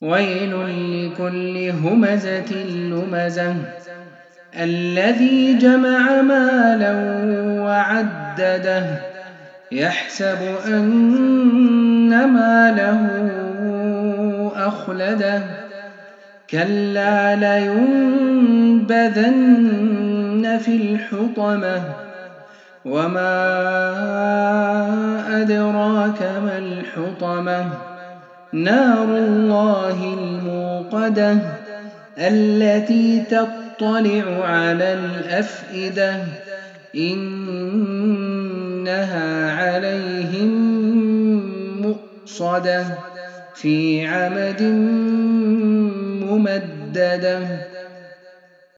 ويل لكل همزة لمزة الذي جمع مالا وعدده يحسب أن ماله أخلده كلا لينبذن في الحطمة وما أدراك ما الحطمة نار الله الموقدة التي تطلع على الأفئدة إنها عليهم مؤصدة في عمد ممددة